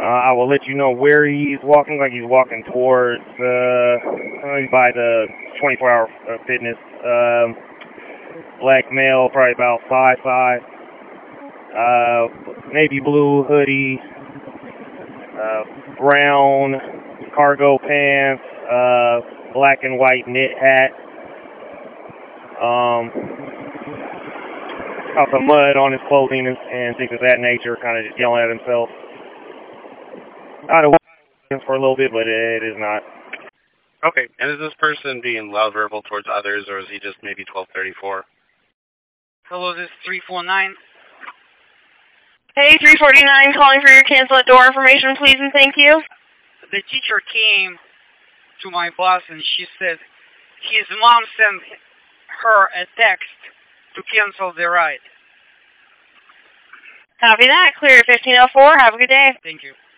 I will let you know where he's walking. Like he's walking towards by the 24-hour fitness. Black male, probably about 5'5". Navy blue hoodie, brown cargo pants, black and white knit hat. Got some mud on his clothing and things of that nature, kind of just yelling at himself. I'd have waited for a little bit, but it is not. Okay, and is this person being loud verbal towards others, or is he just maybe 1234? Hello, this is 349. Hey, 349, calling for your cancel at door information, please and thank you. The teacher came to my boss and she said his mom sent her a text to cancel the ride. Copy that. Clear 1504. Have a good day. Thank you.